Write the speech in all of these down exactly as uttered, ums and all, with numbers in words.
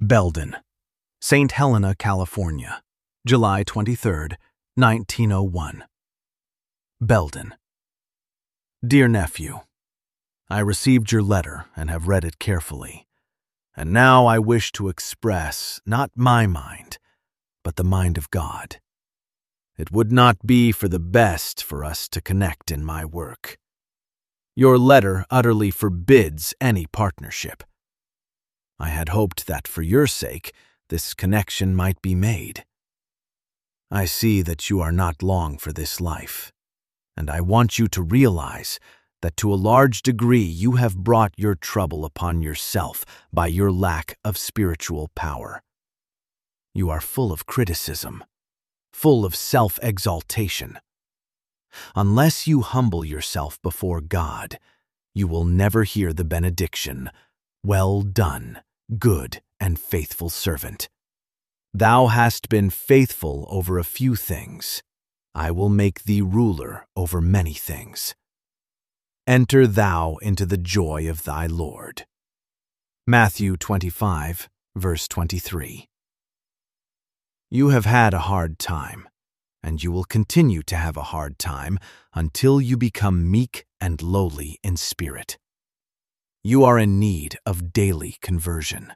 Belden, Saint Helena, California, July twenty-third, nineteen oh one. Belden. Dear nephew, I received your letter and have read it carefully, and now I wish to express not my mind, but the mind of God. It would not be for the best for us to connect in my work. Your letter utterly forbids any partnership. I had hoped that for your sake this connection might be made. I see that you are not long for this life, and I want you to realize that to a large degree you have brought your trouble upon yourself by your lack of spiritual power. You are full of criticism, full of self-exaltation. Unless you humble yourself before God, you will never hear the benediction, "Well done, good and faithful servant. Thou hast been faithful over a few things. I will make thee ruler over many things. Enter thou into the joy of thy Lord." Matthew twenty-five, verse twenty-three. You have had a hard time, and you will continue to have a hard time until you become meek and lowly in spirit. You are in need of daily conversion.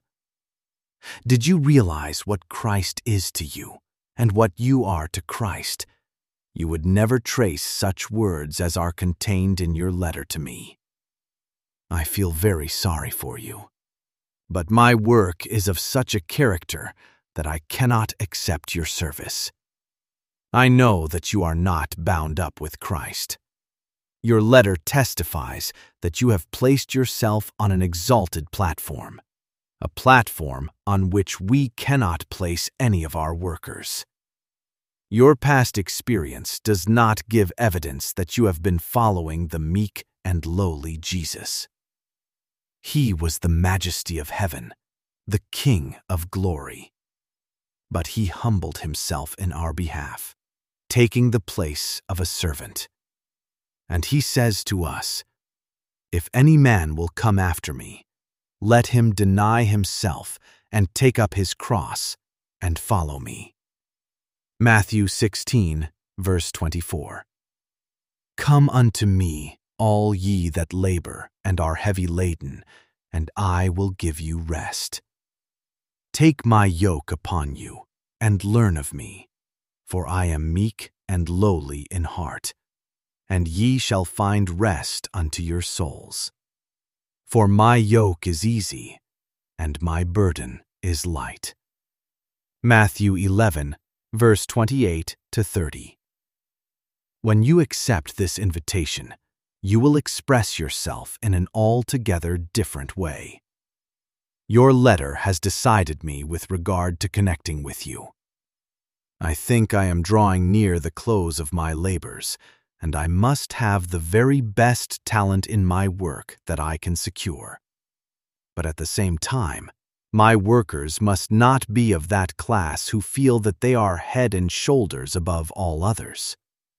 Did you realize what Christ is to you and what you are to Christ? You would never trace such words as are contained in your letter to me. I feel very sorry for you, but my work is of such a character that I cannot accept your service. I know that you are not bound up with Christ. Your letter testifies that you have placed yourself on an exalted platform, a platform on which we cannot place any of our workers. Your past experience does not give evidence that you have been following the meek and lowly Jesus. He was the majesty of heaven, the King of glory. But he humbled himself in our behalf, taking the place of a servant. And he says to us, "If any man will come after me, let him deny himself and take up his cross and follow me." Matthew sixteen, verse twenty-four. Come unto me, all ye that labor and are heavy laden, and I will give you rest. Take my yoke upon you, and learn of me, for I am meek and lowly in heart, and ye shall find rest unto your souls. For my yoke is easy, and my burden is light. Matthew eleven, verse twenty-eight to thirty. When you accept this invitation, you will express yourself in an altogether different way. Your letter has decided me with regard to connecting with you. I think I am drawing near the close of my labors, and I must have the very best talent in my work that I can secure. But at the same time, my workers must not be of that class who feel that they are head and shoulders above all others.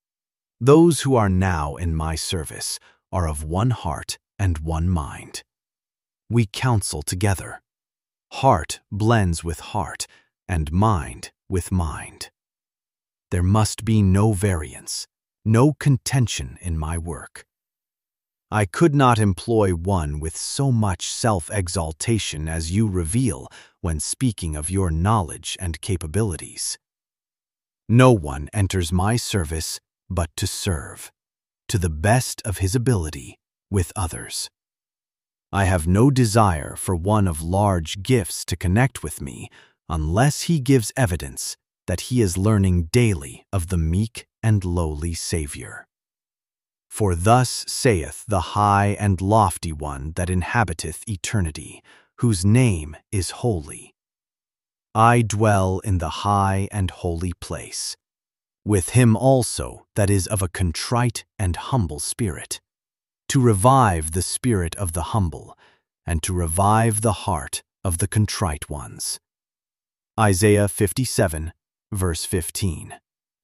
Those who are now in my service are of one heart and one mind. We counsel together. Heart blends with heart, and mind with mind. There must be no variance, no contention in my work. I could not employ one with so much self-exaltation as you reveal when speaking of your knowledge and capabilities. No one enters my service but to serve, to the best of his ability, with others. I have no desire for one of large gifts to connect with me unless he gives evidence that he is learning daily of the meek and lowly Savior. For thus saith the high and lofty one that inhabiteth eternity, whose name is holy. I dwell in the high and holy place, with him also that is of a contrite and humble spirit, to revive the spirit of the humble, and to revive the heart of the contrite ones. Isaiah fifty-seven, verse fifteen.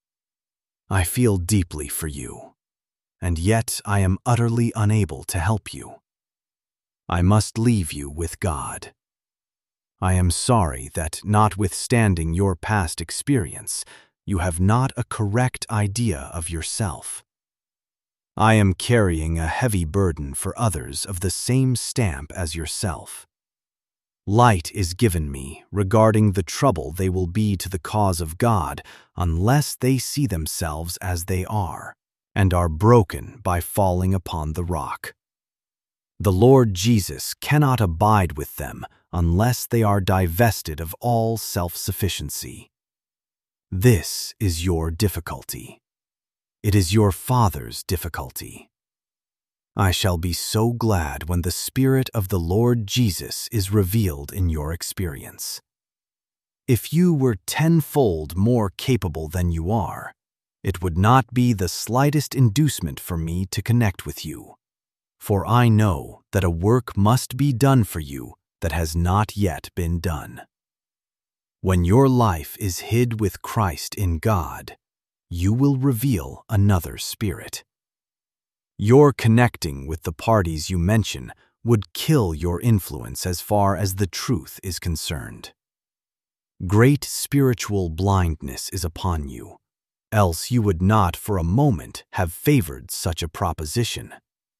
I feel deeply for you, and yet I am utterly unable to help you. I must leave you with God. I am sorry that, notwithstanding your past experience, you have not a correct idea of yourself. I am carrying a heavy burden for others of the same stamp as yourself. Light is given me regarding the trouble they will be to the cause of God unless they see themselves as they are, and are broken by falling upon the rock. The Lord Jesus cannot abide with them unless they are divested of all self-sufficiency. This is your difficulty. It is your Father's difficulty. I shall be so glad when the Spirit of the Lord Jesus is revealed in your experience. If you were tenfold more capable than you are, it would not be the slightest inducement for me to connect with you, for I know that a work must be done for you that has not yet been done. When your life is hid with Christ in God, you will reveal another spirit. Your connecting with the parties you mention would kill your influence as far as the truth is concerned. Great spiritual blindness is upon you, else you would not for a moment have favored such a proposition.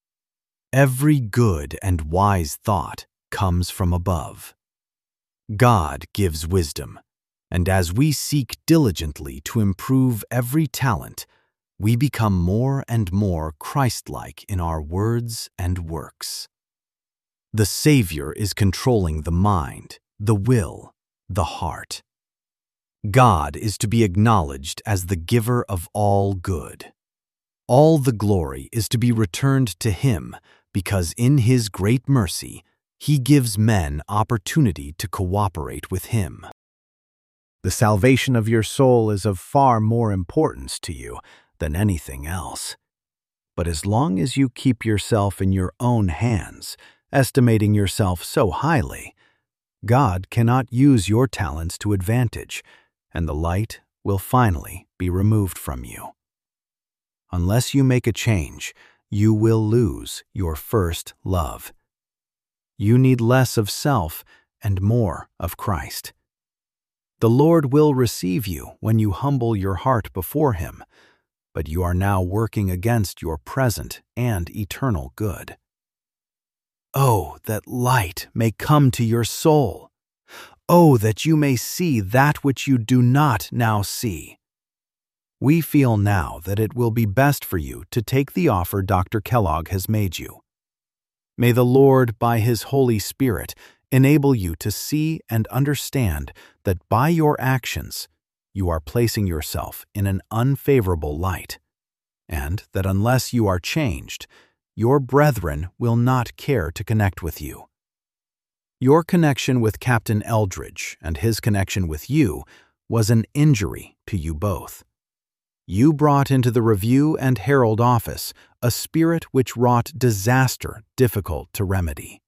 Every good and wise thought comes from above. God gives wisdom, and as we seek diligently to improve every talent, we become more and more Christ-like in our words and works. The Savior is controlling the mind, the will, the heart. God is to be acknowledged as the giver of all good. All the glory is to be returned to Him because in His great mercy, He gives men opportunity to cooperate with Him. The salvation of your soul is of far more importance to you than anything else. But as long as you keep yourself in your own hands, estimating yourself so highly, God cannot use your talents to advantage, and the light will finally be removed from you. Unless you make a change, you will lose your first love. You need less of self and more of Christ. The Lord will receive you when you humble your heart before Him, but you are now working against your present and eternal good. Oh, that light may come to your soul! Oh, that you may see that which you do not now see! We feel now that it will be best for you to take the offer Doctor Kellogg has made you. May the Lord, by His Holy Spirit, enable you to see and understand that by your actions you are placing yourself in an unfavorable light, and that unless you are changed, your brethren will not care to connect with you. Your connection with Captain Eldridge and his connection with you was an injury to you both. You brought into the Review and Herald office a spirit which wrought disaster difficult to remedy.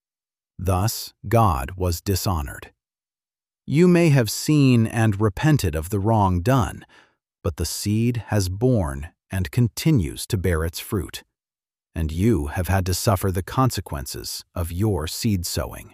Thus, God was dishonored. You may have seen and repented of the wrong done, but the seed has borne and continues to bear its fruit, and you have had to suffer the consequences of your seed sowing.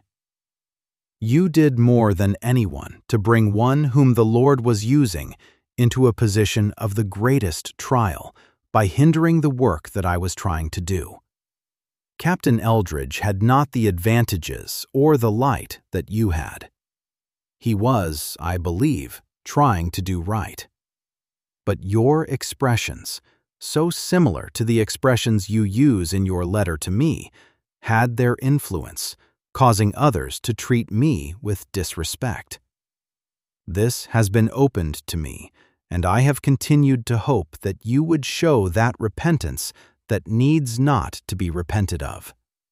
You did more than anyone to bring one whom the Lord was using into a position of the greatest trial by hindering the work that I was trying to do. Captain Eldridge had not the advantages or the light that you had. He was, I believe, trying to do right. But your expressions, so similar to the expressions you use in your letter to me, had their influence, causing others to treat me with disrespect. This has been opened to me, and I have continued to hope that you would show that repentance that needs not to be repented of.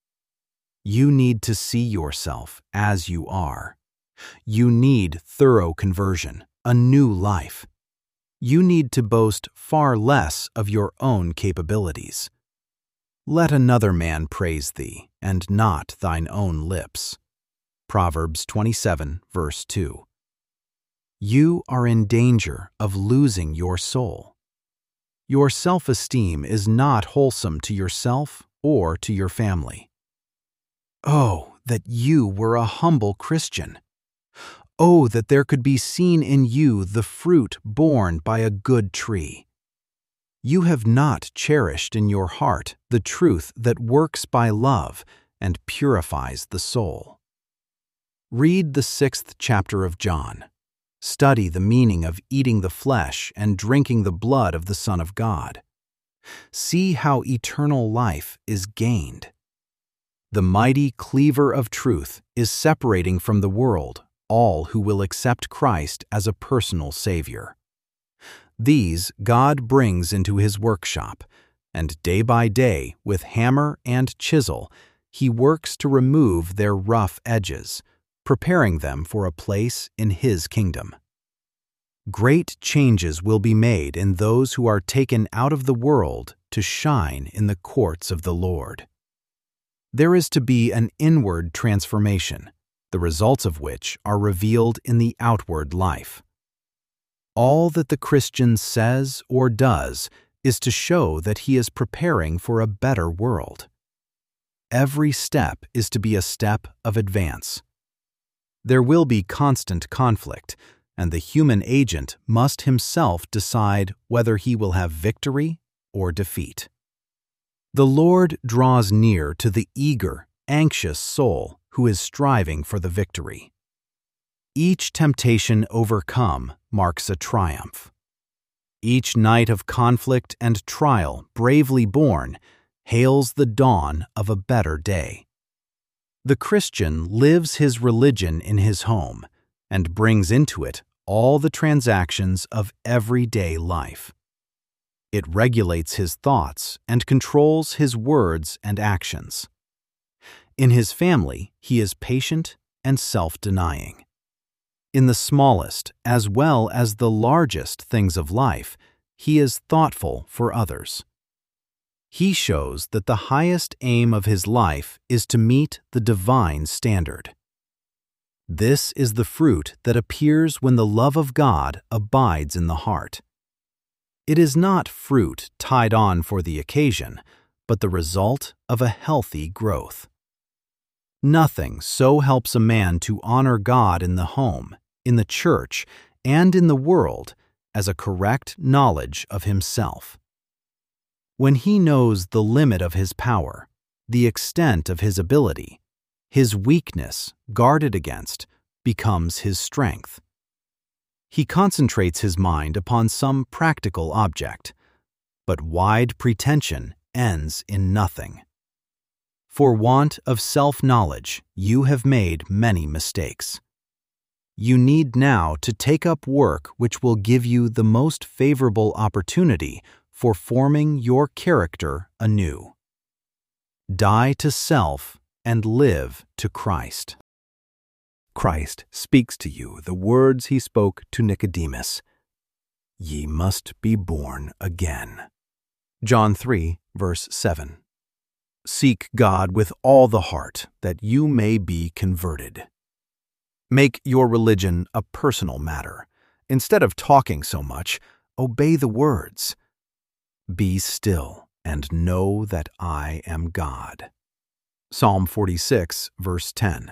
You need to see yourself as you are. You need thorough conversion, a new life. You need to boast far less of your own capabilities. Let another man praise thee, and not thine own lips. Proverbs twenty-seven, verse two. You are in danger of losing your soul. Your self-esteem is not wholesome to yourself or to your family. Oh, that you were a humble Christian, Oh, that there could be seen in you the fruit borne by a good tree. You have not cherished in your heart the truth that works by love and purifies the soul. Read the sixth chapter of John. Study the meaning of eating the flesh and drinking the blood of the Son of God. See how eternal life is gained. The mighty cleaver of truth is separating from the world all who will accept Christ as a personal Savior. These God brings into His workshop, and day by day, with hammer and chisel, He works to remove their rough edges, preparing them for a place in His kingdom. Great changes will be made in those who are taken out of the world to shine in the courts of the Lord. There is to be an inward transformation, the results of which are revealed in the outward life. All that the Christian says or does is to show that he is preparing for a better world. Every step is to be a step of advance. There will be constant conflict, and the human agent must himself decide whether he will have victory or defeat. The Lord draws near to the eager, anxious soul who is striving for the victory. Each temptation overcome marks a triumph. Each night of conflict and trial bravely borne hails the dawn of a better day. The Christian lives his religion in his home and brings into it all the transactions of everyday life. It regulates his thoughts and controls his words and actions. In his family, he is patient and self-denying. In the smallest as well as the largest things of life, he is thoughtful for others. He shows that the highest aim of his life is to meet the divine standard. This is the fruit that appears when the love of God abides in the heart. It is not fruit tied on for the occasion, but the result of a healthy growth. Nothing so helps a man to honor God in the home, in the church, and in the world as a correct knowledge of himself. When he knows the limit of his power, the extent of his ability, his weakness, guarded against, becomes his strength. He concentrates his mind upon some practical object, but wide pretension ends in nothing. For want of self-knowledge, you have made many mistakes. You need now to take up work which will give you the most favorable opportunity for forming your character anew. Die to self and live to Christ. Christ speaks to you the words he spoke to Nicodemus. Ye must be born again. John three, verse seven. Seek God with all the heart, that you may be converted. Make your religion a personal matter. Instead of talking so much, obey the words. Be still and know that I am God. Psalm forty-six, verse ten.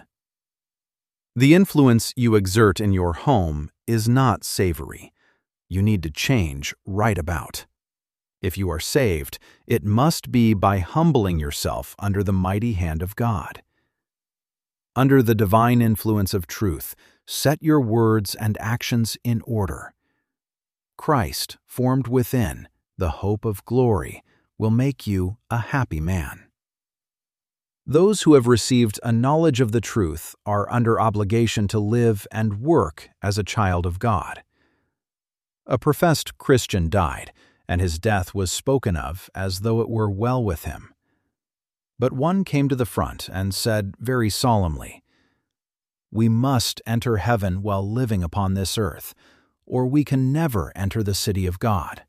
The influence you exert in your home is not savory. You need to change right about. If you are saved, it must be by humbling yourself under the mighty hand of God. Under the divine influence of truth, set your words and actions in order. Christ, formed within, the hope of glory, will make you a happy man. Those who have received a knowledge of the truth are under obligation to live and work as a child of God. A professed Christian died, and his death was spoken of as though it were well with him. But one came to the front and said very solemnly, "We must enter heaven while living upon this earth, or we can never enter the city of God.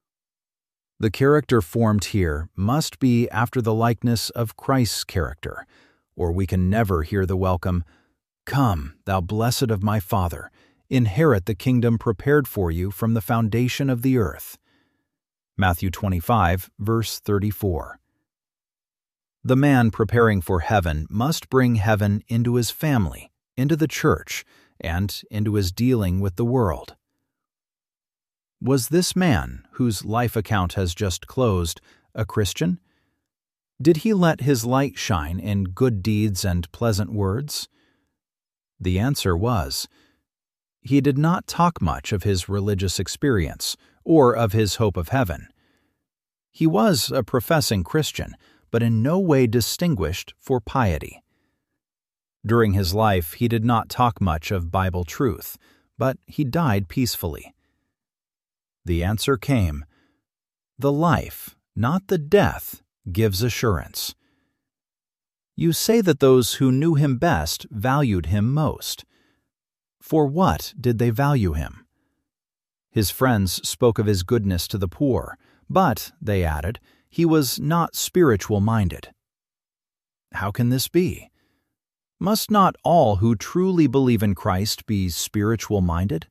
The character formed here must be after the likeness of Christ's character, or we can never hear the welcome, 'Come, thou blessed of my Father, inherit the kingdom prepared for you from the foundation of the earth.' Matthew twenty-five, verse thirty-four. The man preparing for heaven must bring heaven into his family, into the church, and into his dealing with the world. Was this man, whose life account has just closed, a Christian? Did he let his light shine in good deeds and pleasant words? The answer was, he did not talk much of his religious experience or of his hope of heaven. He was a professing Christian, but in no way distinguished for piety. During his life, he did not talk much of Bible truth, but he died peacefully. The answer came, the life, not the death, gives assurance. You say that those who knew him best valued him most. For what did they value him? His friends spoke of his goodness to the poor, but, they added, he was not spiritual-minded. How can this be? Must not all who truly believe in Christ be spiritual-minded?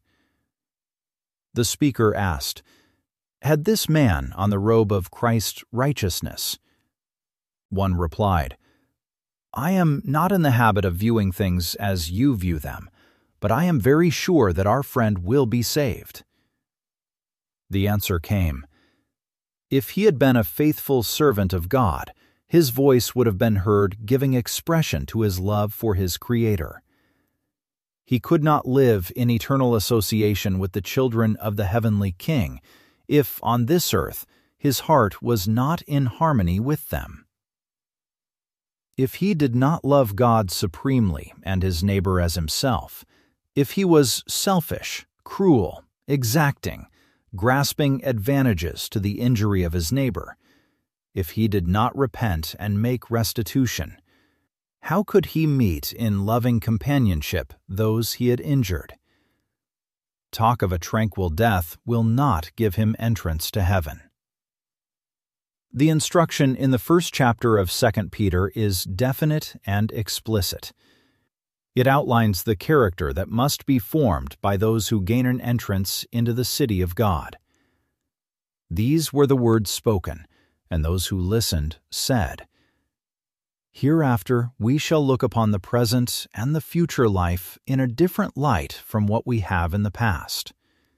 The speaker asked, had this man on the robe of Christ's righteousness? One replied, I am not in the habit of viewing things as you view them, but I am very sure that our friend will be saved. The answer came, if he had been a faithful servant of God, his voice would have been heard giving expression to his love for his Creator. He could not live in eternal association with the children of the heavenly King if, on this earth, his heart was not in harmony with them. If he did not love God supremely and his neighbor as himself, if he was selfish, cruel, exacting, grasping advantages to the injury of his neighbor, if he did not repent and make restitution, how could he meet in loving companionship those he had injured? Talk of a tranquil death will not give him entrance to heaven. The instruction in the first chapter of Second Peter is definite and explicit. It outlines the character that must be formed by those who gain an entrance into the city of God. These were the words spoken, and those who listened said, hereafter we shall look upon the present and the future life in a different light from what we have in the past.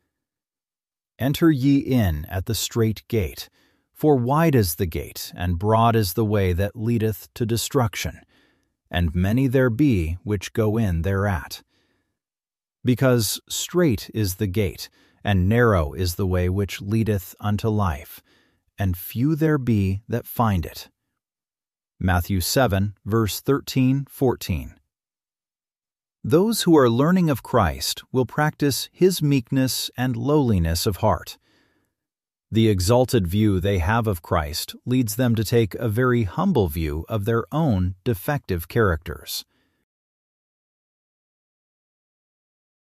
Enter ye in at the strait gate, for wide is the gate, and broad is the way that leadeth to destruction, and many there be which go in thereat. Because strait is the gate, and narrow is the way which leadeth unto life, and few there be that find it. Matthew seven, verse thirteen, fourteen. Those who are learning of Christ will practice his meekness and lowliness of heart. The exalted view they have of Christ leads them to take a very humble view of their own defective characters.